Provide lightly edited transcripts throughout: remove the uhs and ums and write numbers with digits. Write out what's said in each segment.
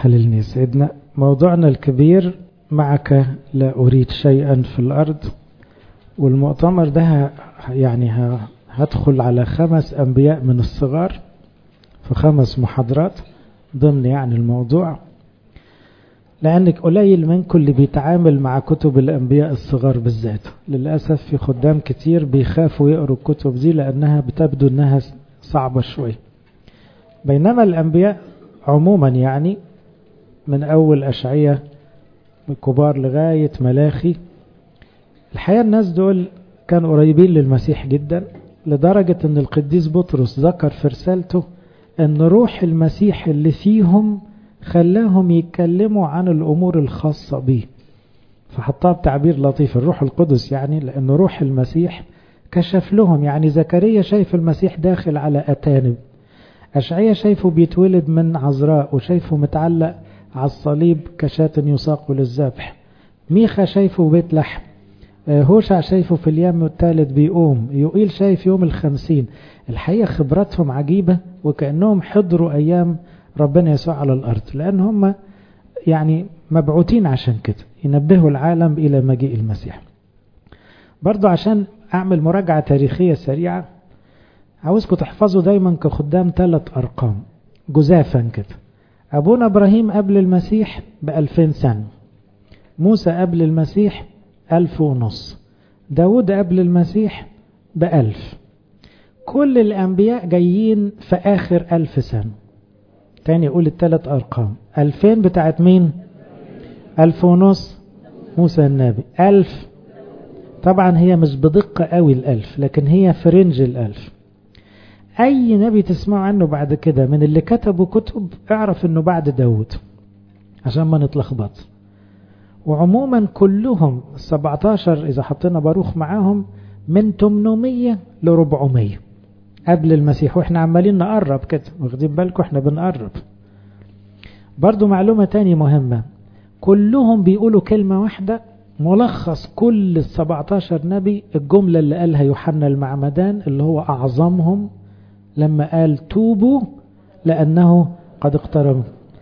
خليلني سيدنا. موضوعنا الكبير معك لا أريد شيئا في الأرض، والمؤتمر ده هدخل على 5 أنبياء من الصغار في 5 محاضرات ضمن الموضوع، لأنك قليل منكم اللي بيتعامل مع كتب الأنبياء الصغار بالذات. للأسف في خدام كتير بيخافوا يقروا الكتب دي لأنها بتبدو أنها صعبة شوي، بينما الأنبياء عموما من أول أشعية كبار لغاية ملاخي، الحقيقة الناس دول كانوا قريبين للمسيح جدا، لدرجة أن القديس بطرس ذكر في رسالته أن روح المسيح اللي فيهم خلاهم يتكلموا عن الأمور الخاصة به، فحطها بتعبير لطيف الروح القدس، لأن روح المسيح كشف لهم. زكريا شايف المسيح داخل على أتانب، أشعية شايفه بيتولد من عذراء وشايفه متعلق على الصليب كشاة يساق للذبح، ميخا شايفه بيت لحم، هوشع شايفه في اليوم الثالث بيقوم، يوئيل شايف يوم 50. الحقيقة خبراتهم عجيبة وكأنهم حضروا أيام ربنا يسوع على الأرض، لأن هم مبعوثين عشان كده ينبهوا العالم إلى مجيء المسيح. برضو عشان أعمل مراجعة تاريخية سريعة، عاوزكم تحفظوا دايما كخدام 3 أرقام جزافا كده. أبونا إبراهيم قبل المسيح ب2000 سنة، موسى قبل المسيح 1500، داود قبل المسيح ب1000. كل الأنبياء جايين في آخر 1000 سنة. تاني يقول ال3 أرقام، 2000 بتاعت مين؟ 1500 موسى النبي، 1000 طبعا هي مش بدقة قوي ال1000، لكن هي في رينج ال1000. أي نبي تسمعوا عنه بعد كده من اللي كتبوا كتب اعرف أنه بعد داود عشان ما نتلخبط. وعموما كلهم 17 إذا حطينا باروخ معاهم من 800 ل 400 قبل المسيح، وإحنا عمالين نقرب كده، واخدين بالكم إحنا بنقرب. برضو معلومة تاني مهمة، كلهم بيقولوا كلمة واحدة، ملخص كل 17 نبي الجملة اللي قالها يوحنا المعمدان اللي هو أعظمهم لما قال توبوا لأنه قد اقترب.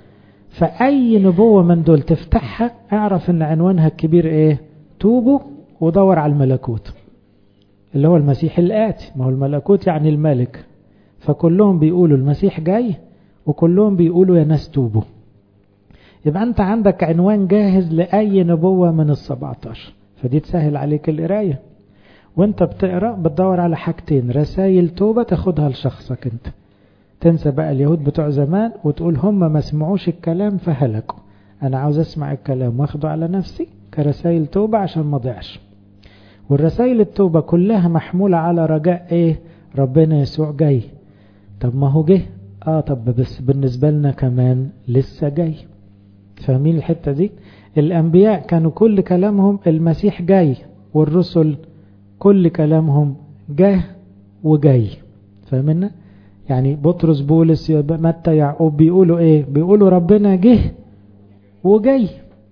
فأي نبوة من دول تفتحها اعرف ان عنوانها الكبير ايه؟ توبوا ودور على الملكوت اللي هو المسيح الآتي. ما هو الملكوت الملك، فكلهم بيقولوا المسيح جاي وكلهم بيقولوا يا ناس توبوا. يبقى انت عندك عنوان جاهز لأي نبوة من ال17، فدي تسهل عليك القراية. وانت بتقرأ بتدور على حاجتين، رسائل توبة تاخدها لشخصك انت، تنسى بقى اليهود بتوع زمان وتقول هم ما سمعوش الكلام فهلكوا، انا عاوز اسمع الكلام واخده على نفسي كرسائل توبة عشان ما ضيعش. والرسائل التوبة كلها محمولة على رجاء ايه؟ ربنا يسوع جاي. طب ما هو جه، طب بس بالنسبة لنا كمان لسه جاي. فاهمين الحتة دي؟ الانبياء كانوا كل كلامهم المسيح جاي، والرسل كل كلامهم جه وجاي. فاهمين؟ بطرس بولس متى يعقوب بيقولوا ايه؟ بيقولوا ربنا جه وجاي.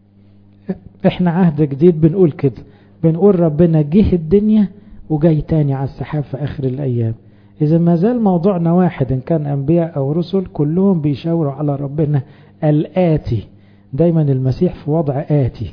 احنا عهد جديد بنقول كده، بنقول ربنا جه الدنيا وجاي تاني على السحاب في اخر الايام. اذا ما زال موضوعنا واحد، ان كان انبياء او رسل كلهم بيشاوروا على ربنا الآتي. دايما المسيح في وضع آتي،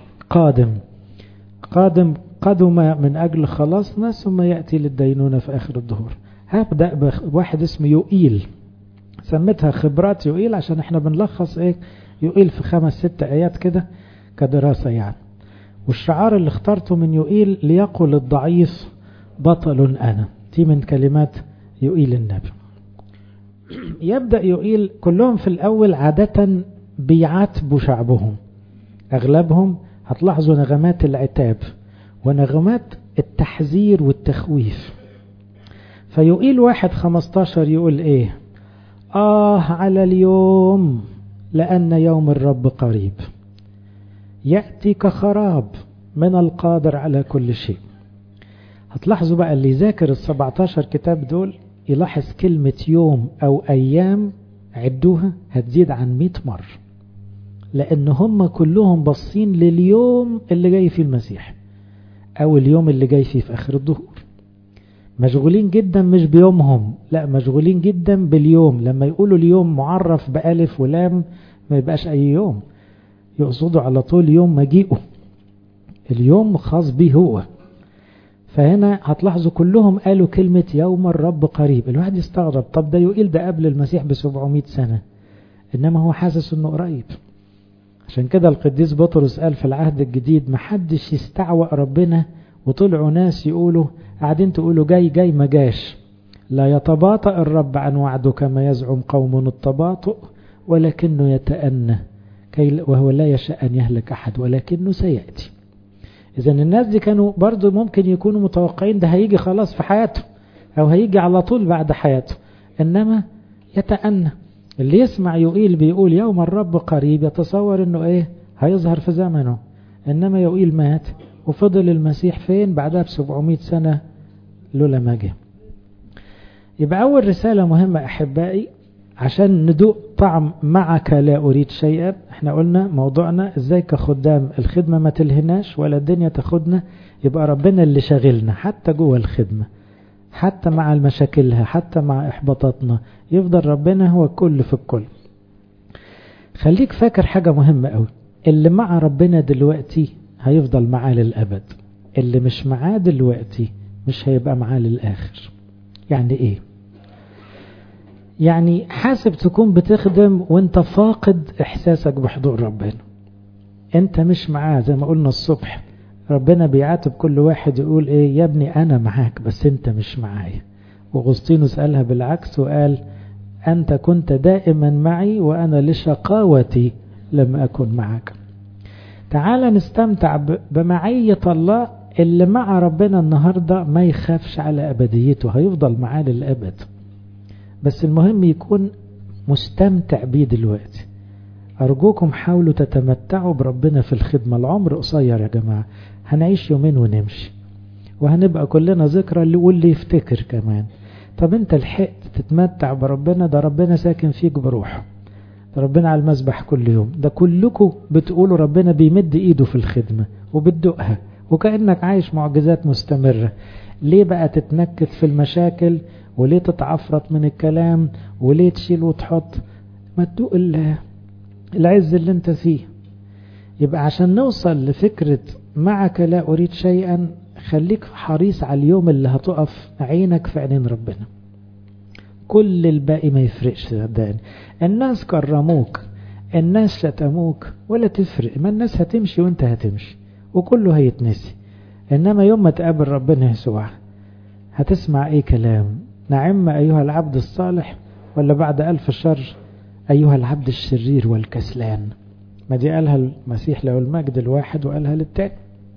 قادم من اجل خلاصنا ثم يأتي للدينونة في اخر الظهور. هبدأ بواحد اسمه يوئيل، سميتها خبرات يوئيل عشان احنا بنلخص يوئيل في 5-6 آيات كده كدراسة. والشعار اللي اخترته من يوئيل ليقل الضعيف بطل أنا، دي من كلمات يوئيل النبي. يبدأ يوئيل كلهم في الأول عادة بيعاتبوا شعبهم، أغلبهم هتلاحظوا نغمات العتاب ونغمات التحذير والتخويف. فيوئيل 1:15 يقول ايه؟ على اليوم لأن يوم الرب قريب يأتي كخراب من القادر على كل شيء. هتلاحظوا بقى اللي يذاكر ال17 كتاب دول يلاحظ كلمة يوم أو أيام عدوها هتزيد عن 100 مرة، لأن هم كلهم باصين لليوم اللي جاي فيه المسيح أو اليوم اللي جاي فيه في آخر الظهور. مشغولين جدا مش بيومهم، لا مشغولين جدا باليوم. لما يقولوا اليوم معرف بألف ولام ما يبقاش أي يوم، يقصدوا على طول يوم مجيئه، اليوم خاص به هو. فهنا هتلاحظوا كلهم قالوا كلمة يوم الرب قريب. الواحد يستغرب، طب ده يقيل ده قبل المسيح ب700 سنة، إنما هو حاسس إنه قريب. عشان كده القديس بطرس قال في العهد الجديد محدش يستعوأ ربنا، وطلعوا ناس يقولوا قاعدين تقولوا جاي جاي ما جاش. لا يتباطأ الرب عن وعده كما يزعم قوم التباطؤ، ولكنه يتأنى وهو لا يشاء أن يهلك أحد ولكنه سيأتي. إذن الناس دي كانوا برضو ممكن يكونوا متوقعين ده هيجي خلاص في حياته، أو هيجي على طول بعد حياته، إنما يتأنى. اللي يسمع يقيل بيقول يوم الرب قريب يتصور إنه إيه هيظهر في زمنه، إنما يقيل مات وفضل المسيح فين بعدها ب700 سنة لولا ما جه. يبقى أول رسالة مهمة أحبائي عشان ندوق طعم معك لا أريد شيئا. احنا قلنا موضوعنا ازاي كخدام الخدمة ما تلهناش ولا الدنيا تاخدنا، يبقى ربنا اللي شاغلنا حتى جوه الخدمة، حتى مع المشاكلها، حتى مع إحباطاتنا، يفضل ربنا هو الكل في الكل. خليك فاكر حاجة مهمة قوي، اللي مع ربنا دلوقتي هيفضل معاه للأبد، اللي مش معاه دلوقتي مش هيبقى معاه للآخر. يعني ايه؟ يعني حاسب تكون بتخدم وانت فاقد احساسك بحضور ربنا، انت مش معاه. زي ما قلنا الصبح ربنا بيعاتب كل واحد يقول ايه، يا ابني انا معاك بس انت مش معايا. واغسطينوس قالها بالعكس وقال انت كنت دائما معي وانا لشقاوتي لم اكن معك. تعال نستمتع بمعية الله. اللي مع ربنا النهاردة ما يخافش على ابديته، هيفضل معاه للابد، بس المهم يكون مستمتع بيه دلوقتي. أرجوكم حاولوا تتمتعوا بربنا في الخدمة. العمر قصير يا جماعة، هنعيش يومين ونمشي، وهنبقى كلنا ذكرى واللي يفتكر كمان. طب انت لحقت تتمتع بربنا؟ ده ربنا ساكن فيك بروحه، ده ربنا على المسبح كل يوم، ده كلكم بتقولوا ربنا بيمد ايده في الخدمة وبتدقها وكأنك عايش معجزات مستمرة. ليه بقى تتنكت في المشاكل؟ وليه تتعفرط من الكلام؟ وليه تشيل وتحط؟ ما تدوق العز اللي انت فيه. يبقى عشان نوصل لفكرة معك لا أريد شيئا، خليك حريص على اليوم اللي هتقف عينك في عينين ربنا. كل الباقي ما يفرقش صدقني. الناس كرموك، الناس شتموك، ولا تفرق، ما الناس هتمشي وانت هتمشي وكله هيتنسي. انما يوم ما تقابل ربنا يسوع هتسمع ايه كلام؟ نعم أيها العبد الصالح، ولا بعد 1000 شر أيها العبد الشرير والكسلان. ما دي قالها المسيح له المجد الواحد وقالها للتاني.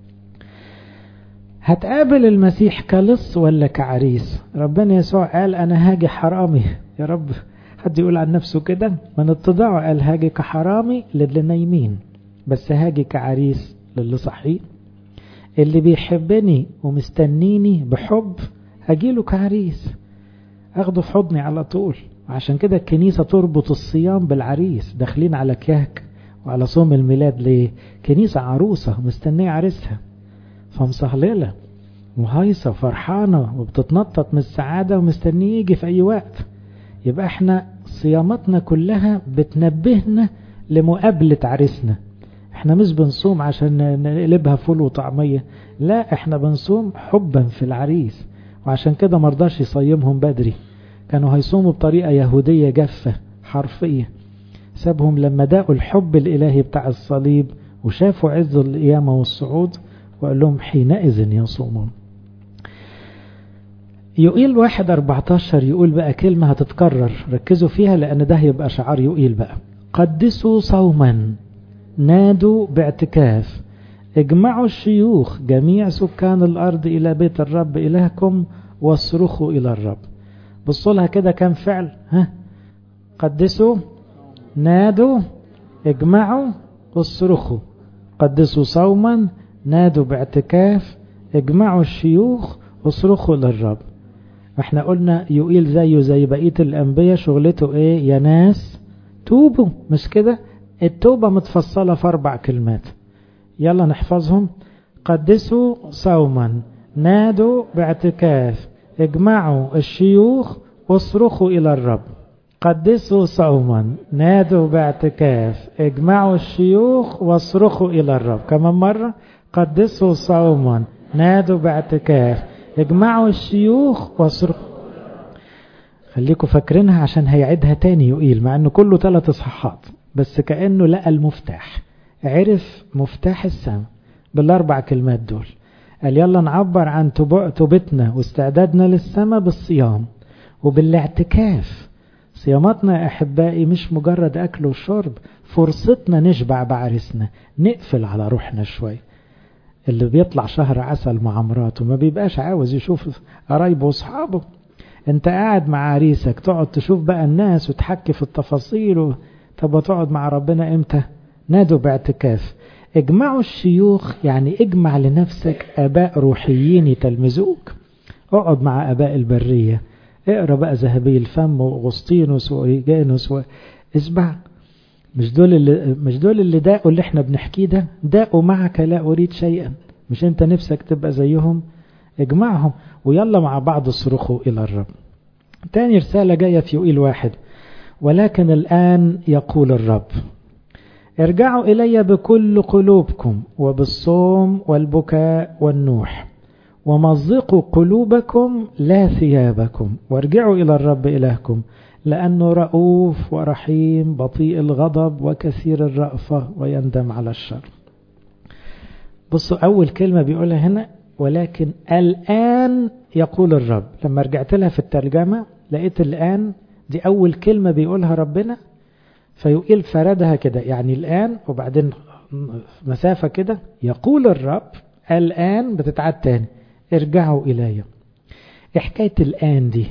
هتقابل المسيح كلص ولا كعريس؟ ربنا يسوع قال أنا هاجي حرامي. يا رب حد يقول عن نفسه كده؟ من اتضاعه قال هاجي كحرامي للي نايمين، بس هاجي كعريس للي صحيين. اللي بيحبني ومستنيني بحب هجيله كعريس، اخده في حضني على طول. وعشان كده الكنيسة تربط الصيام بالعريس. داخلين على كياك وعلى صوم الميلاد ليه؟ كنيسة عروسة مستنية عريسها، فمصهللة وهايصة فرحانة وبتتنطط من السعادة ومستنيه يجي في أي وقت. يبقى احنا صياماتنا كلها بتنبهنا لمقابلة عريسنا. احنا مش بنصوم عشان نقلبها فول وطعمية، لا، احنا بنصوم حبا في العريس. وعشان كده مرضاش يصيمهم بدري، كانوا هيصوموا بطريقة يهودية جافة حرفية. سابهم لما داقوا الحب الإلهي بتاع الصليب وشافوا عز القيامة والصعود، وقال لهم حينئذ يصومون. يقيل 1:14 يقول بقى كلمة هتتكرر، ركزوا فيها لأن ده هيبقى شعار يقيل بقى. قدسوا صوما، نادوا باعتكاف، اجمعوا الشيوخ جميع سكان الأرض إلى بيت الرب إلهكم واصرخوا إلى الرب. بصوا لها كده كم فعل؟ قدسوا، نادوا، اجمعوا، واصرخوا. قدسوا صوما، نادوا باعتكاف، اجمعوا الشيوخ، واصرخوا للرب. احنا قلنا يقيل زيه زي بقية الأنبياء شغلته ايه؟ يا ناس توبوا، مش كده؟ التوبة متفصلة في 4 كلمات، يلا نحفظهم. قدسوا صوما، نادوا باعتكاف، اجمعوا الشيوخ، واصرخوا إلى الرب. قدسوا صوما، نادوا باعتكاف، اجمعوا الشيوخ واصرخوا إلى الرب. كمان مرة، قدسوا صوما، نادوا باعتكاف، اجمعوا الشيوخ واصرخوا. خليكم فاكرينها عشان هيعيدها تاني يقيل، مع انه كله 3 إصحاحات، بس كأنه لقى المفتاح، عرف مفتاح السماء بال4 كلمات دول. قال يلا نعبر عن توبتنا واستعدادنا للسماء بالصيام وبالاعتكاف. صياماتنا يا أحبائي مش مجرد أكل وشرب، فرصتنا نشبع بعرسنا، نقفل على روحنا شوي. اللي بيطلع شهر عسل مع مراته ما بيبقاش عاوز يشوف قرايبه واصحابه. انت قاعد مع عريسك تقعد تشوف بقى الناس وتحكي في التفاصيل طب وتقعد مع ربنا امتى؟ نادوا باعتكاف. اجمعوا الشيوخ، يعني اجمع لنفسك آباء روحيين يتلمذوك. اقعد مع آباء البرية، اقرأ بقى ذهبي الفم وأغسطينوس وإيجانوس اسبع. مش دول اللي داقوا اللي احنا بنحكيه ده، داقوا معك لا أريد شيئا. مش انت نفسك تبقى زيهم؟ اجمعهم ويلا مع بعض صرخوا إلى الرب. تاني رسالة جاية في يوئيل 1، ولكن الآن يقول الرب ارجعوا إلي بكل قلوبكم وبالصوم والبكاء والنوح، ومزقوا قلوبكم لا ثيابكم، وارجعوا إلى الرب إلهكم لأنه رؤوف ورحيم بطيء الغضب وكثير الرأفة ويندم على الشر. بصوا أول كلمة بيقولها هنا ولكن الآن يقول الرب. لما رجعت لها في الترجمة لقيت الآن دي أول كلمة بيقولها ربنا، فيقول فردها كده، يعني الآن وبعدين مسافة كده يقول الرب الآن بتتعاد تاني ارجعوا إلي. حكاية الآن دي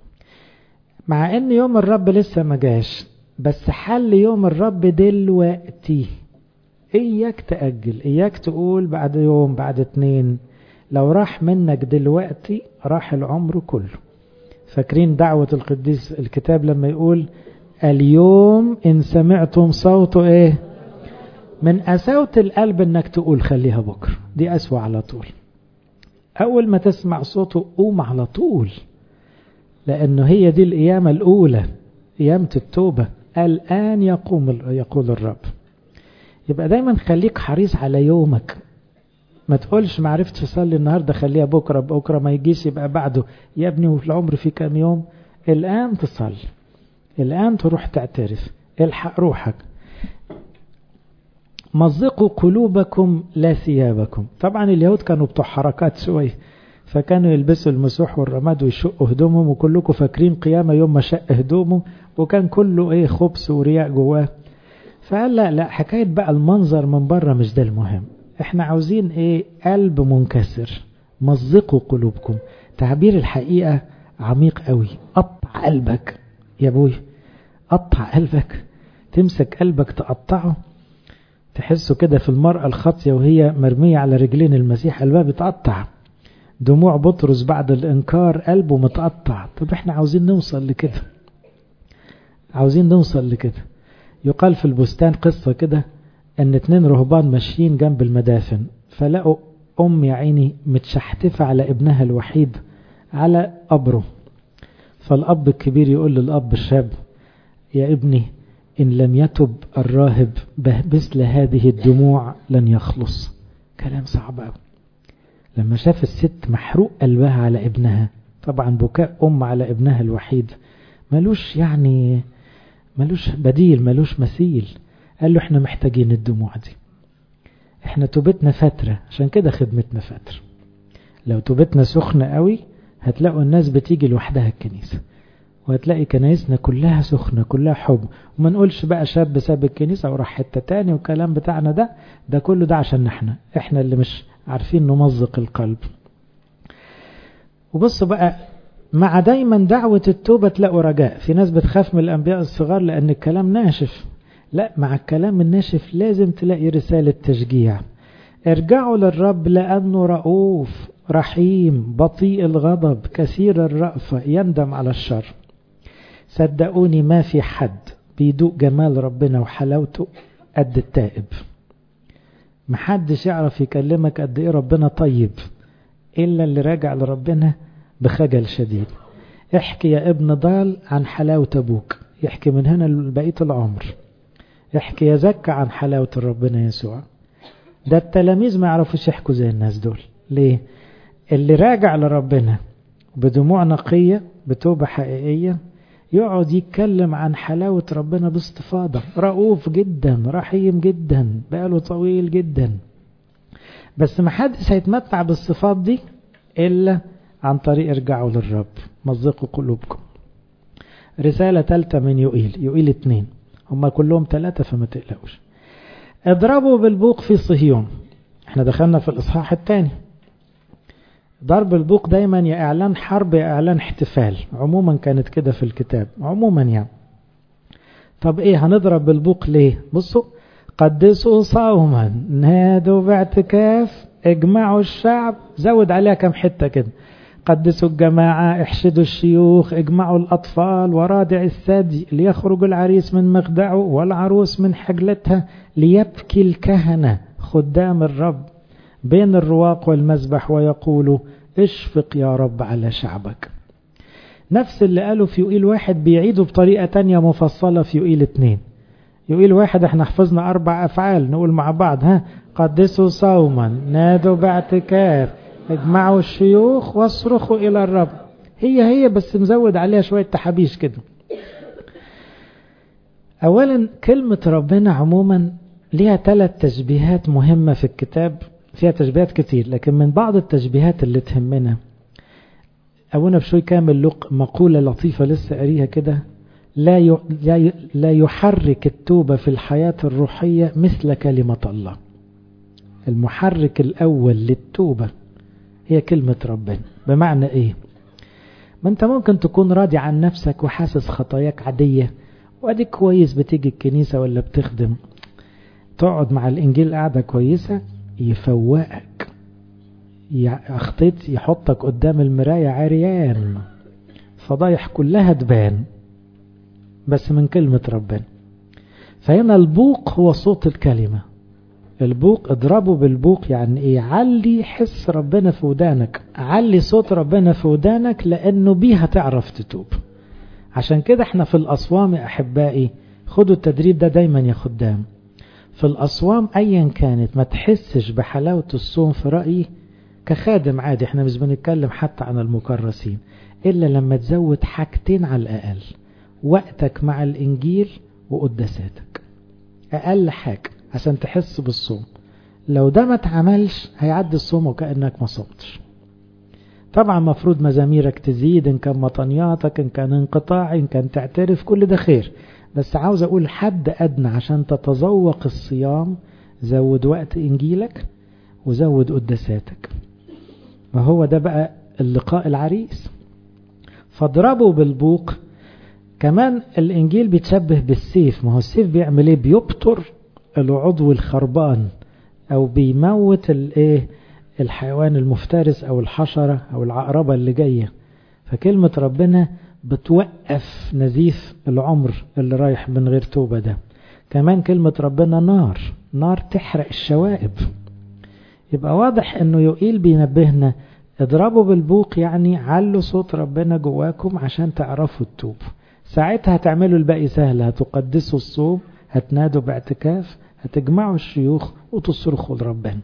مع ان يوم الرب لسه ما جاش، بس حل يوم الرب دلوقتي. اياك تأجل، اياك تقول بعد يوم بعد 2. لو راح منك دلوقتي راح العمر كله. فاكرين دعوة القديس الكتاب لما يقول اليوم ان سمعتم صوته ايه؟ من قساوة القلب انك تقول خليها بكرة، دي أسوأ على طول. اول ما تسمع صوته قوم على طول، لأنه هي دي القيامة الأولى، قيامة التوبة. الآن يقول الرب. يبقى دايما خليك حريص على يومك، ما تقولش ما عرفتش أصلي النهاردة خليها بكرة، بكرة ما يجيش يبقى بعده. يا ابني وفي العمر في كام يوم؟ الآن تصلي، الآن تروح تعترف، الحق روحك. مزقوا قلوبكم لا ثيابكم. طبعا اليهود كانوا بتوع حركات شوي، فكانوا يلبسوا المسوح والرماد ويشقوا هدومهم، وكلكم فاكرين قيامة يوم ما شق هدومه وكان كله خبث ورياء جواه. فقال لا حكاية بقى المنظر من بره مش ده المهم، احنا عاوزين قلب منكسر. مزقوا قلوبكم، تعبير الحقيقة عميق قوي. قطع قلبك يا ابوي، قطع قلبك، تمسك قلبك تقطعه. تحسوا كده في المرأة الخاطية وهي مرمية على رجلين المسيح قلبها بتقطع. دموع بطرس بعد الإنكار قلبه متقطع. طب احنا عاوزين نوصل لكده، عاوزين نوصل لكده. يقال في البستان قصة كده ان 2 رهبان ماشيين جنب المدافن، فلقوا يا عيني متشحتفة على ابنها الوحيد على قبره. فالأب الكبير يقول للأب الشاب يا ابني إن لم يتب الراهب مثل هذه الدموع لن يخلص. كلام صعب قوي. لما شاف الست محروق قلبها على ابنها، طبعا بكاء على ابنها الوحيد ملوش بديل، ملوش مثيل. قال له احنا محتاجين الدموع دي، احنا توبتنا فترة، عشان كده خدمتنا فترة. لو توبتنا سخنة قوي هتلاقوا الناس بتيجي لوحدها الكنيسة، وهتلاقي كنايسنا كلها سخنة كلها حب. وما نقولش بقى شاب ساب الكنيسة وراح حتة تاني والكلام بتاعنا ده كله ده عشان احنا اللي مش عارفين نمزق القلب. وبصوا بقى مع دايما دعوة التوبة تلاقوا رجاء. في ناس بتخاف من الأنبياء الصغار لأن الكلام ناشف، لا، مع الكلام الناشف لازم تلاقي رسالة تشجيع. ارجعوا للرب لأنه رؤوف رحيم بطيء الغضب كثير الرأفة يندم على الشر. صدقوني ما في حد بيدوق جمال ربنا وحلاوته قد التائب. محدش يعرف يكلمك قد ايه ربنا طيب إلا اللي راجع لربنا بخجل شديد. احكي يا ابن ضال عن حلاوة أبوك، يحكي من هنا لبقية العمر. يحكي يزكى عن حلاوة ربنا يسوع. ده التلاميذ ما يعرفوش يحكوا زي الناس دول. ليه؟ اللي راجع لربنا بدموع نقية بتوبة حقيقية يقعد يتكلم عن حلاوة ربنا باستفاضة، رؤوف جدا، رحيم جدا، بقاله طويل جدا. بس ما حدش هيتمتع بالصفات دي إلا عن طريق ارجعوا للرب، مزقوا قلوبكم. رسالة ثالثة من يوئيل 2، هم كلهم 3 فما تقلقوش. اضربوا بالبوق في صهيون. احنا دخلنا في الإصحاح الثاني. ضرب البوق دايما يا إعلان حرب يا إعلان احتفال، عموما كانت كده في الكتاب عموما يعني. طب ايه هنضرب بالبوق ليه؟ بصوا، قدسوا صوما، نادوا باعتكاف، اجمعوا الشعب، زود عليها كم حتة كده، قدسوا الجماعة، احشدوا الشيوخ، اجمعوا الأطفال ورادع الثدي، ليخرج العريس من مخدعه والعروس من حجلتها، ليبكي الكهنة خدام الرب بين الرواق والمذبح ويقولوا اشفق يا رب على شعبك. نفس اللي قالوا في يوئيل 1 بيعيدوا بطريقة تانية مفصلة في يوئيل 2. يوئيل 1 احنا حفظنا 4 أفعال، نقول مع بعض، قدسوا صوما، نادوا باعتكاف، اجمعوا الشيوخ واصرخوا إلى الرب. هي بس مزود عليها شوية تحابيش كده. أولا كلمة ربنا عموما ليها 3 تشبيهات مهمة في الكتاب، فيها تشبيهات كتير لكن من بعض التشبيهات اللي تهمنا. أبونا بشوي كامل مقولة لطيفة لسه قاريها كده، لا يحرك التوبة في الحياة الروحية مثل كلمة الله. المحرك الأول للتوبة هي كلمة ربنا. بمعنى إيه؟ ما أنت ممكن تكون راضي عن نفسك وحاسس خطاياك عادية وأديك كويس، بتيجي الكنيسة ولا بتخدم، تقعد مع الإنجيل قاعدة كويسة يفوقك، أخطيت يحطك قدام المراية عريان، فضايح كلها تبان بس من كلمة ربنا. فهنا البوق هو صوت الكلمة. البوق، اضربوا بالبوق يعني ايه؟ علي حس ربنا في ودانك، علي صوت ربنا في ودانك، لانه بيها تعرف تتوب. عشان كده احنا في الأصوام يا أحبائي، خدوا التدريب ده دايما يا خدام. في الأصوام أيا كانت ما تحسش بحلاوة الصوم في رأيي كخادم عادي، احنا مش بنتكلم حتى عن المكرسين، إلا لما تزود حاجتين على الأقل: وقتك مع الإنجيل وقداساتك. أقل حاجة عشان تحس بالصوم. لو ده ما تعملش هيعدي الصوم وكأنك ما صمتش. طبعا مفروض مزاميرك تزيد، إن كان مطنياتك، إن كان انقطاع، إن كان تعترف، كل ده خير. بس عاوز أقول حد أدنى عشان تتذوق الصيام: زود وقت إنجيلك وزود قداساتك. ما هو ده بقى اللقاء العريس. فاضربوا بالبوق. كمان الإنجيل بيتشبه بالسيف. ما هو السيف بيعمل ايه؟ بيبطر العضو الخربان، أو بيموت الحيوان المفترس أو الحشرة أو العقربة اللي جاية. فكلمة ربنا بتوقف نزيف العمر اللي رايح من غير توبة ده. كمان كلمة ربنا نار تحرق الشوائب. يبقى واضح انه يوئيل بينبهنا: اضربوا بالبوق، يعني علوا صوت ربنا جواكم عشان تعرفوا التوب. ساعتها هتعملوا الباقي سهل، هتقدسوا الصوم، هتنادوا باعتكاف، هتجمعوا الشيوخ وتصرخوا لربنا.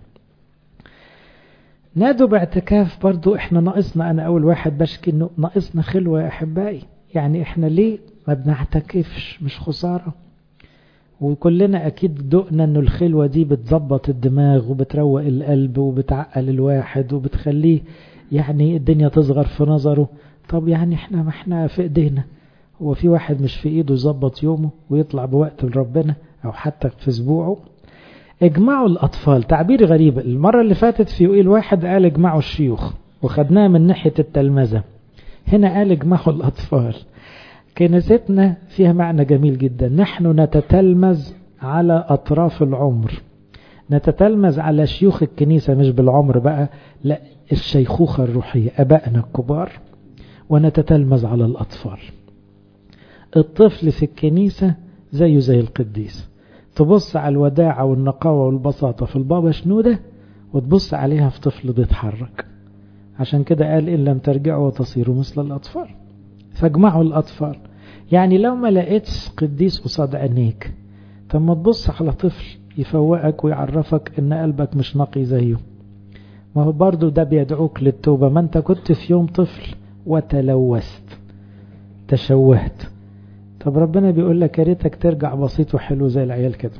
نادوا باعتكاف برضو احنا ناقصنا، انا اول واحد بشكي انه ناقصنا خلوة يا احبائي. يعني احنا ليه ما بنعتكفش؟ مش خسارة؟ وكلنا اكيد دقنا انه الخلوة دي بتظبط الدماغ وبتروق القلب وبتعقل الواحد وبتخليه يعني الدنيا تصغر في نظره. طب يعني ما احنا في ايدينا. هو في واحد مش في ايده يظبط يومه ويطلع بوقت لربنا او حتى في اسبوعه؟ اجمعوا الأطفال. تعبير غريب. المرة اللي فاتت في يوئيل 1 قال اجمعوا الشيوخ وخدناها من ناحية التلمذة. هنا قال اجمعوا الأطفال. كنيستنا فيها معنى جميل جدا. نحن نتتلمذ على أطراف العمر، نتتلمذ على شيوخ الكنيسة، مش بالعمر بقى، لا، الشيخوخة الروحية، أبائنا الكبار، ونتتلمذ على الأطفال. الطفل في الكنيسة زيه زي القديس. تبص على الوداعة والنقاوة والبساطة في البابا شنودة وتبص عليها في طفل بيتحرك. عشان كده قال: إن لم ترجعوا وتصيروا مثل الأطفال. فاجمعوا الأطفال. يعني لو ما لقيتش قديس قصاد عينيك، طب ما تبص على طفل يفوقك ويعرفك ان قلبك مش نقي زيه. ما هو برضو ده بيدعوك للتوبة. ما انت كنت في يوم طفل وتلوثت تشوهت، طب ربنا بيقول لك يا ريتك ترجع بسيط وحلو زي العيال كده.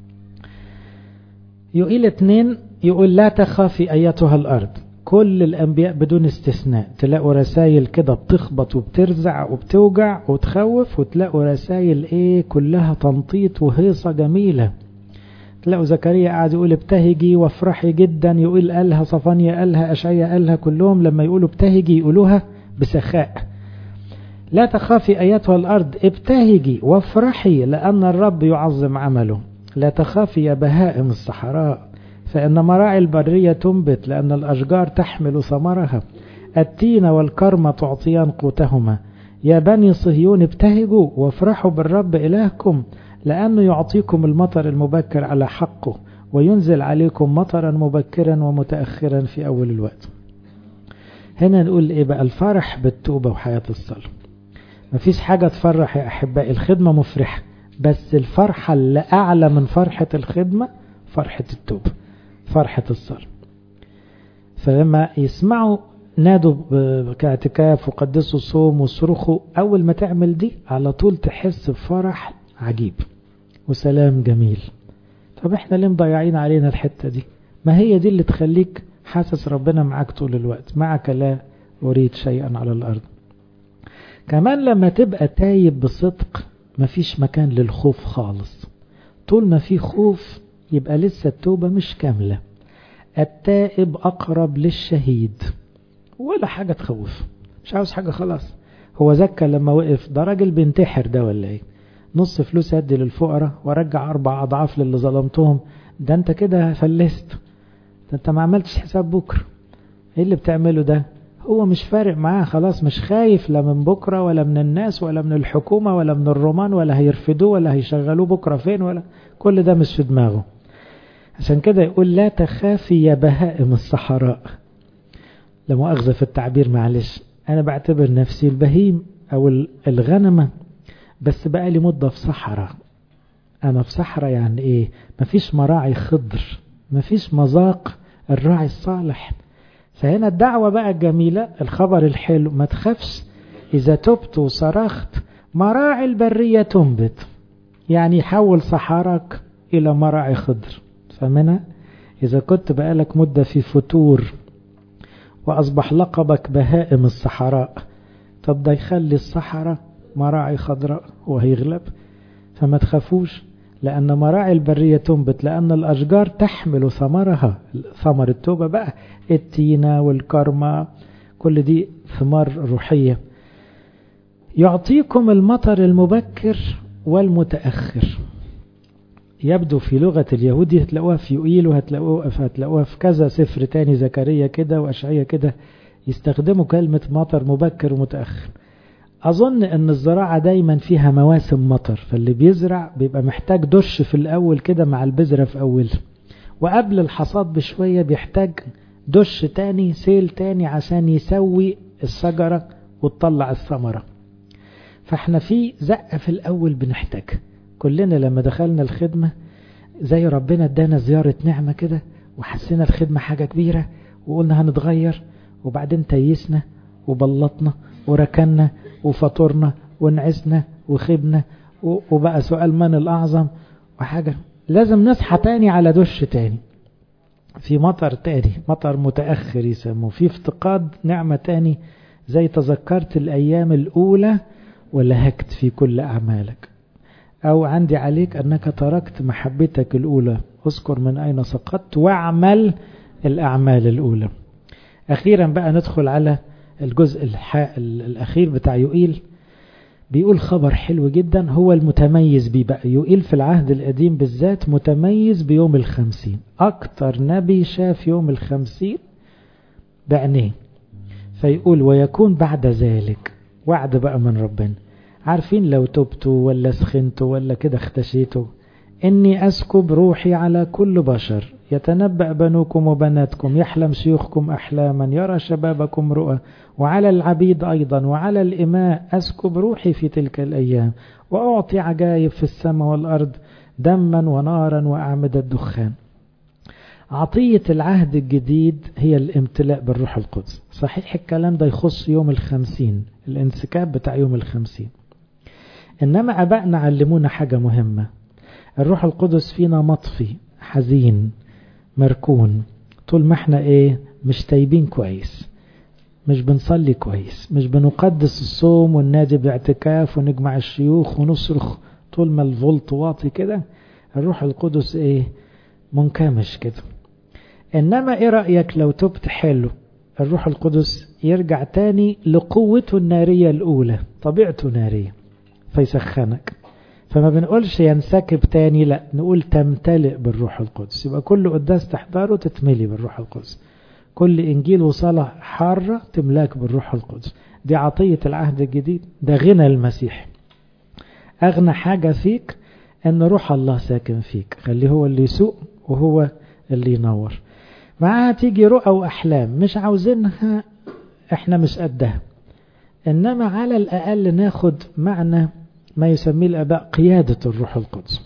يقول 2 يقول لا تخافي أيتها الأرض. كل الأنبياء بدون استثناء تلاقوا رسائل كده بتخبط وبترزع وبتوجع وتخوف، وتلاقوا رسائل ايه كلها تنطيط وهيصة جميلة. تلاقوا زكريا قاعد يقول ابتهجي وافرحي جدا، يقول قالها صفانيا قالها أشعيا قالها، كلهم لما يقولوا ابتهجي يقولوها بسخاء. لا تخافي أيتها الأرض ابتهجي وافرحي لأن الرب يعظم عمله. لا تخافي يا بهائم الصحراء فإن مراعي البرية تنبت، لأن الأشجار تحمل ثمرها، التين والكرم تعطيان قوتهما. يا بني صهيون ابتهجوا وافرحوا بالرب إلهكم، لأنه يعطيكم المطر المبكر على حقه، وينزل عليكم مطرا مبكرا ومتأخرا في أول الوقت. هنا نقول إيه بقى؟ الفرح بالتوبة وحياة الصلاة. مفيش حاجة تفرح يا أحبائي، الخدمة مفرحة، بس الفرحة اللي أعلى من فرحة الخدمة فرحة التوبة، فرحة الصلاة. فلما يسمعوا نادوا كاعتكاف وقدسوا الصوم وصرخوا، أول ما تعمل دي على طول تحس بفرح عجيب وسلام جميل. طب احنا ليه مضيعين علينا الحتة دي؟ ما هي دي اللي تخليك حاسس ربنا معاك طول الوقت. معك لا أريد شيئا على الأرض. كمان لما تبقى تايب بصدق مفيش مكان للخوف خالص. طول ما في خوف يبقى لسه التوبة مش كاملة. التائب أقرب للشهيد، ولا حاجة تخوف، مش عاوز حاجة خلاص. هو زكى لما وقف ده راجل بينتحر ده ولا ايه؟ نص فلوس هدي للفقراء ورجع 4 أضعاف للي ظلمتهم. ده انت كده فلست، ده انت ما عملتش حساب بكرة. ايه اللي بتعمله ده؟ هو مش فارق معاه خلاص، مش خايف لا من بكرة ولا من الناس ولا من الحكومة ولا من الرومان ولا هيرفدوه ولا هيشغلوه بكرة فين، ولا كل ده مش في دماغه. عشان كده يقول لا تخافي يا بهائم الصحراء. لا مؤاخذة في التعبير معلش، أنا بعتبر نفسي البهيم أو الغنمة، بس بقى لي مدة في صحراء. أنا في صحراء يعني إيه؟ مفيش مراعي خضر، مفيش مذاق الراعي الصالح. فهنا الدعوة بقى الجميلة، الخبر الحلو، ما تخافش إذا تبت وصرخت مراعي البرية تنبت، يعني يحول صحراك إلى مراعي خضر. فمنها إذا كنت بقالك مدة في فتور وأصبح لقبك بهائم الصحراء، طب ده يخلي الصحراء مراعي خضراء وهيغلب. فما تخافوش، لأن مراعي البرية تنبت، لأن الأشجار تحمل ثمرها. ثمر التوبة بقى التينة والكرمة، كل دي ثمار روحية. يعطيكم المطر المبكر والمتأخر. يبدو في لغة اليهود هتلاقوها في يوئيل، وهتلاقوها في كذا سفر تاني، زكريا كده وأشعيا كده، يستخدموا كلمة مطر مبكر ومتأخر. أظن أن الزراعة دايما فيها مواسم مطر، فاللي بيزرع بيبقى محتاج دش في الأول كده مع البذرة في أول، وقبل الحصاد بشوية بيحتاج دش تاني، سيل تاني، عشان يسوي الشجرة وتطلع الثمرة. فاحنا في زقة في الأول بنحتاج كلنا. لما دخلنا الخدمة زي ربنا ادانا زيارة نعمة كده، وحسينا الخدمة حاجة كبيرة، وقلنا هنتغير، وبعدين تيسنا وبلطنا وركنا وفطرنا ونعسنا وخبنا، وبقى سؤال من الأعظم، وحاجة لازم نصحى تاني على دش تاني، في مطر تاني، مطر متأخر يسموه، في افتقاد نعمة تاني، زي تذكرت الأيام الأولى ولهكت في كل أعمالك، أو عندي عليك أنك تركت محبتك الأولى، اذكر من أين سقطت واعمل الأعمال الأولى. أخيرا بقى ندخل على الجزء الأخير بتاع يوئيل. بيقول خبر حلو جدا هو المتميز بيه بقى. يوئيل في العهد القديم بالذات متميز بيوم 50، أكتر نبي شاف يوم 50 بعينيه. فيقول ويكون بعد ذلك، وعد بقى من ربنا. عارفين لو تبتوا ولا سخنتوا ولا كده اختشيتوا، إني أسكب روحي على كل بشر، يتنبأ بنوكم وبناتكم، يحلم شيوخكم أحلاما، يرى شبابكم رؤى، وعلى العبيد أيضا وعلى الإماء أسكب روحي في تلك الأيام، وأعطي عجائب في السماء والأرض، دما ونارا وأعمدة دخان. عطية العهد الجديد هي الامتلاء بالروح القدس. صحيح الكلام ده يخص يوم 50، الانسكاب بتاع يوم 50، إنما أبائنا علمونا حاجة مهمة. الروح القدس فينا مطفي، حزين، مركون، طول ما احنا مش تايبين كويس، مش بنصلي كويس، مش بنقدس الصوم والنادي باعتكاف ونجمع الشيوخ ونصرخ، طول ما الفولت واطي كده الروح القدس منكمش كده. إنما رأيك لو تبت حلو، الروح القدس يرجع تاني لقوته النارية الأولى، طبيعته نارية فيسخنك. فما بنقولش ينسكب تاني، لا نقول تمتلئ بالروح القدس. يبقى كل قداس تحضره تتملي بالروح القدس، كل إنجيل وصلاة حارة تملاك بالروح القدس. دي عطية العهد الجديد، ده غنى المسيح. أغنى حاجة فيك أن روح الله ساكن فيك، خليه هو اللي يسوق وهو اللي ينور. معاها تيجي رؤى وأحلام مش عاوزينها، احنا مش قدها، إنما على الأقل ناخد معنى ما يسميه الآباء قيادة الروح القدس.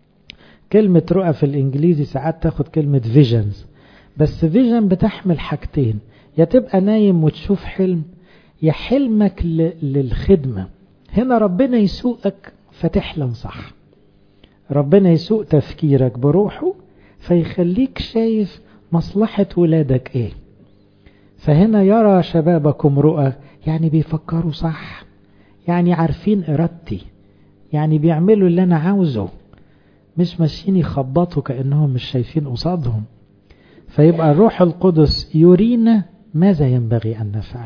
كلمة رؤى في الإنجليزي ساعات تاخد كلمة visions، بس vision بتحمل حاجتين، يا تبقى نايم وتشوف حلم، يا حلمك للخدمة. هنا ربنا يسوقك فتحلم صح، ربنا يسوق تفكيرك بروحه فيخليك شايف مصلحة ولادك فهنا يرى شبابكم رؤى، يعني بيفكروا صح، يعني عارفين إرادتي، يعني بيعملوا اللي أنا عاوزه، مش ماشيين يخبطوا كأنهم مش شايفين قصادهم. فيبقى الروح القدس يرينا ماذا ينبغي أن نفعل،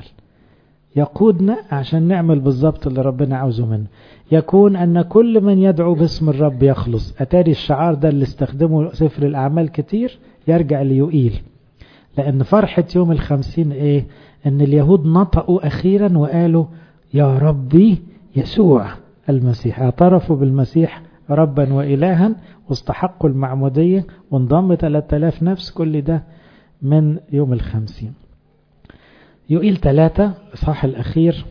يقودنا عشان نعمل بالضبط اللي ربنا عاوزه منه. يكون أن كل من يدعو باسم الرب يخلص. أتاري الشعار ده اللي استخدمه سفر الأعمال كتير يرجع ليوئيل، لأن فرحة يوم 50 أن اليهود نطقوا أخيرا وقالوا يا ربي يسوع المسيح، اعترفوا بالمسيح ربا وإلها واستحقوا المعمودية وانضم 3000 نفس. كل ده من يوم 50. يوئيل 3 صح الأخير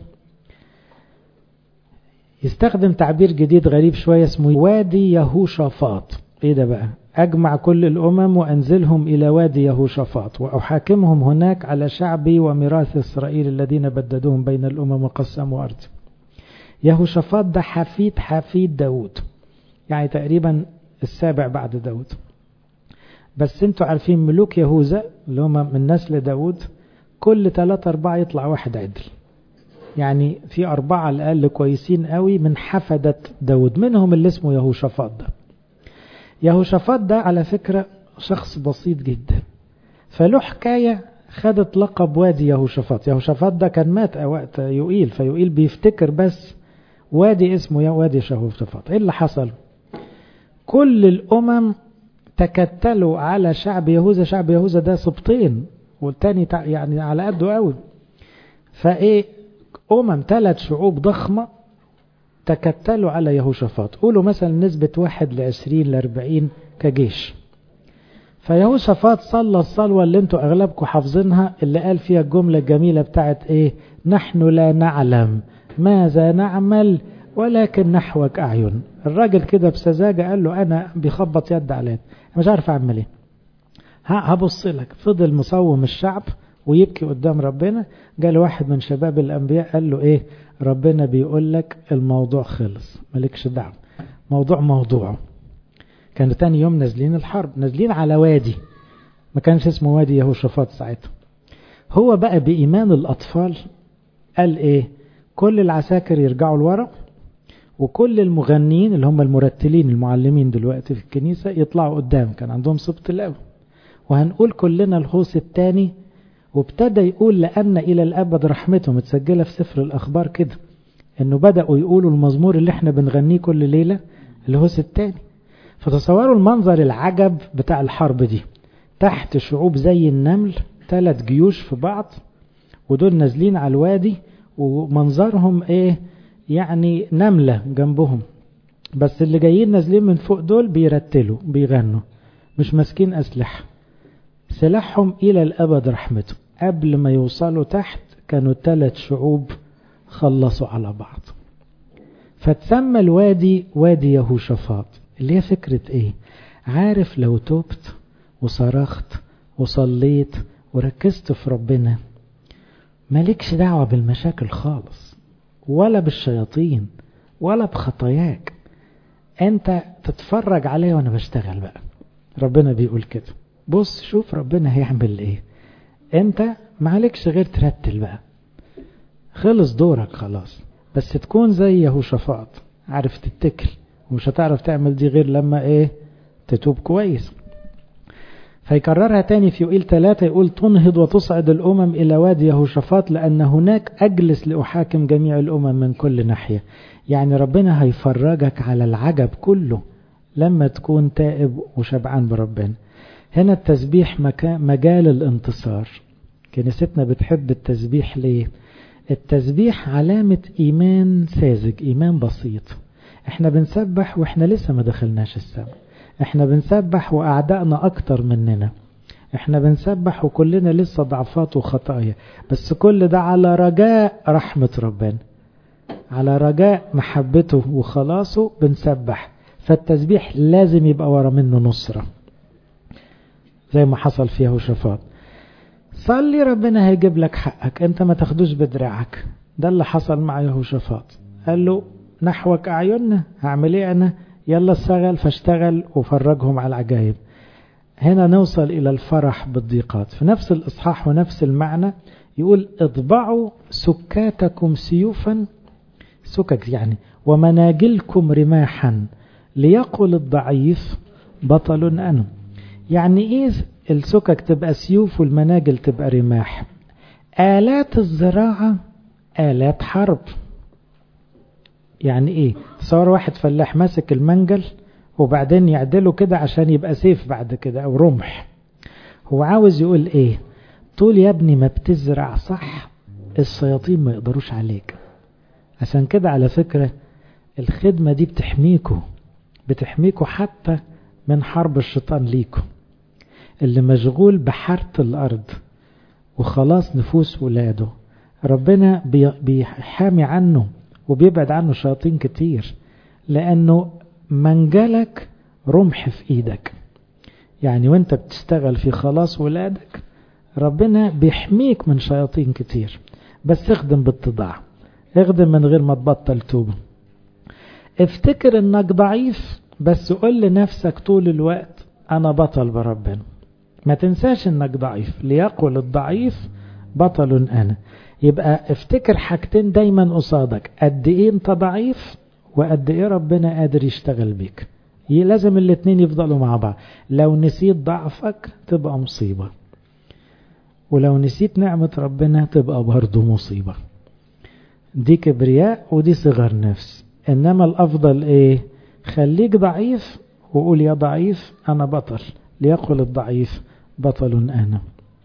يستخدم تعبير جديد غريب شوية اسمه وادي يهوشافاط. ده بقى؟ أجمع كل الأمم وأنزلهم إلى وادي يهوشافاط وأحاكمهم هناك على شعبي وميراث إسرائيل الذين بددوهم بين الأمم وقسموا أرضي. يهوشافاط ده حفيد داود، يعني تقريبا السابع بعد داود. بس انتوا عارفين ملوك يهوذا اللي هم من نسل داود كل 3-4 يطلع واحد عدل، يعني في 4 على الأقل كويسين قوي من حفدة داود، منهم اللي اسمه يهوشافاط ده. يهوشافاط ده على فكرة شخص بسيط جدا، فله حكاية خدت لقب وادي يهوشافاط. يهوشافاط ده كان مات وقت يوئيل، فيوئيل بيفتكر بس وادي اسمه وادي يهوشافاط. ايه اللي حصل؟ كل الأمم تكتلوا على شعب يهوذا. شعب يهوذا ده سبطين والتاني يعني على قده قوي، أمم 3 شعوب ضخمة تكتلوا على يهوشافاط. قولوا مثلا نسبة 1:20-40 كجيش. فيهوشافاط صلى الصلوة اللي انتوا أغلبكم حافظينها، اللي قال فيها الجملة الجميلة بتاعت نحن لا نعلم ماذا نعمل ولكن نحوك أعين. الراجل كده بسذاجة قال له أنا بيخبط يد عليك مش عارف أعمل هبص لك. فضل مصوم الشعب ويبكي قدام ربنا. قال واحد من شباب الأنبياء قال له ربنا بيقول لك الموضوع خلص، مالكش دعوة، موضوعه. كانوا تاني يوم نازلين الحرب، نازلين على وادي ما كانش اسمه وادي يهوشافاط ساعتها. هو بقى بإيمان الأطفال قال كل العساكر يرجعوا لورا، وكل المغنيين اللي هم المرتلين المعلمين دلوقتي في الكنيسة يطلعوا قدام. كان عندهم سبط الأول، وهنقول كلنا الهوس الثاني. وابتدى يقول لأن إلى الأبد رحمته، متسجلة في سفر الأخبار كده، إنه بدأوا يقولوا المزمور اللي احنا بنغنيه كل ليلة الهوس الثاني. فتصوروا المنظر العجب بتاع الحرب دي، تحت شعوب زي النمل 3 جيوش في بعض، ودول نازلين على الوادي ومنظرهم يعني نملة جنبهم بس اللي جايين نازلين من فوق دول بيرتلوا بيغنوا، مش ماسكين أسلحة، سلاحهم إلى الأبد رحمته. قبل ما يوصلوا تحت كانوا 3 شعوب خلصوا على بعض. فتسمى الوادي وادي يهوشافاط، اللي هي فكرة ايه؟ عارف لو توبت وصرخت وصليت وركزت في ربنا مالكش دعوة بالمشاكل خالص، ولا بالشياطين ولا بخطاياك، انت تتفرج عليه وانا بشتغل بقى. ربنا بيقول كده، بص شوف ربنا هيعمل ايه، انت معلكش غير ترتل بقى، خلص دورك خلاص. بس تكون زي يهوشافاط عارف تتكل، ومش هتعرف تعمل دي غير لما ايه؟ تتوب كويس. فيكررها تاني في يوئيل 3، يقول تنهض وتصعد الأمم إلى وادي يهوشافاط لأن هناك أجلس لأحاكم جميع الأمم من كل ناحية. يعني ربنا هيفرجك على العجب كله لما تكون تائب وشبعان بربنا. هنا التسبيح مجال الانتصار. كنيستنا بتحب التسبيح ليه؟ التسبيح علامة إيمان ساذج، إيمان بسيط. احنا بنسبح واحنا لسه ما دخلناش السماء، احنا بنسبح وأعدائنا أكتر مننا، احنا بنسبح وكلنا لسه ضعفات وخطايا، بس كل ده على رجاء رحمة ربنا، على رجاء محبته وخلاصه بنسبح. فالتسبيح لازم يبقى ورا منه نصرة زي ما حصل فيه يهوشافاط. صلي ربنا هيجيب لك حقك، انت ما تاخدوش بدراعك. ده اللي حصل مع يهوشافاط، قال له نحوك أعيننا، هعمل ايه انا؟ يلا اشتغل. فاشتغل وفرجهم على العجائب. هنا نوصل إلى الفرح بالضيقات. في نفس الإصحاح ونفس المعنى يقول اطبعوا سكاتكم سيوفا، سكك يعني، ومناجلكم رماحا، ليقل الضعيف بطل أنا. يعني ايه السكك تبقى سيوف والمناجل تبقى رماح؟ آلات الزراعة آلات حرب. يعني ايه؟ تصور واحد فلاح ماسك المنجل وبعدين يعدله كده عشان يبقى سيف بعد كده او رمح. هو عاوز يقول ايه؟ طول يا ابني ما بتزرع صح الشياطين ما يقدروش عليك. عشان كده على فكرة الخدمة دي بتحميكوا حتى من حرب الشيطان ليكوا. اللي مشغول بحارة الأرض وخلاص نفوس ولاده، ربنا بيحامي عنه وبيبعد عنه شياطين كتير، لأنه منجلك رمح في إيدك. يعني وانت بتشتغل في خلاص ولادك ربنا بيحميك من شياطين كتير. بس اخدم بالتضاع، اخدم من غير ما تبطل توبة. افتكر انك ضعيف، بس قل لنفسك طول الوقت انا بطل بربنا. ما تنساش انك ضعيف، ليقل الضعيف بطل انا. يبقى افتكر حاجتين دايما قصادك، قد ايه انت ضعيف وقد ايه ربنا قادر يشتغل بيك. لازم الاتنين يفضلوا مع بعض. لو نسيت ضعفك تبقى مصيبة، ولو نسيت نعمة ربنا تبقى برضو مصيبة. دي كبرياء ودي صغر نفس. انما الافضل ايه؟ خليك ضعيف وقول يا ضعيف انا بطل، ليقل الضعيف بطل انا.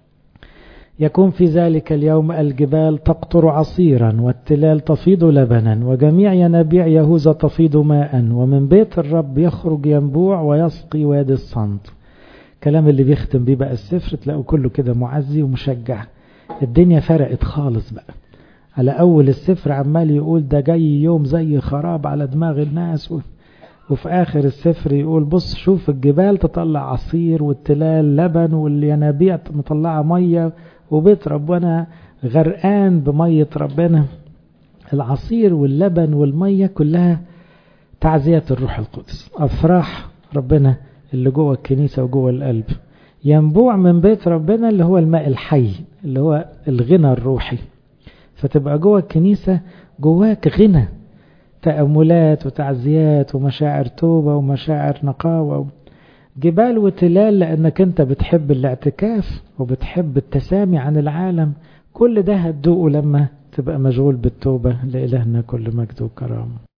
يكون في ذلك اليوم الجبال تقطر عصيرا والتلال تفيض لبنا وجميع ينابيع يهوذا تفيض ماء، ومن بيت الرب يخرج ينبوع ويسقي وادي الصمت. كلام اللي بيختم بيه بقى السفر تلاقوا كله كده معزي ومشجع. الدنيا فرقت خالص بقى. على أول السفر عمال يقول ده جاي يوم زي خراب على دماغ الناس، وفي آخر السفر يقول بص شوف الجبال تطلع عصير والتلال لبن والينابيع مطلعة مية وبيت ربنا غرقان بمية ربنا. العصير واللبن والمية كلها تعزية الروح القدس، أفراح ربنا اللي جوه الكنيسة وجوه القلب. ينبوع من بيت ربنا اللي هو الماء الحي اللي هو الغنى الروحي. فتبقى جوه الكنيسة جواك غنى، تأملات وتعزيات ومشاعر توبة ومشاعر نقاوة. جبال وتلال لأنك أنت بتحب الاعتكاف وبتحب التسامي عن العالم. كل ده هتدوقه لما تبقى مشغول بالتوبة. لإلهنا كل مجد وكرامة.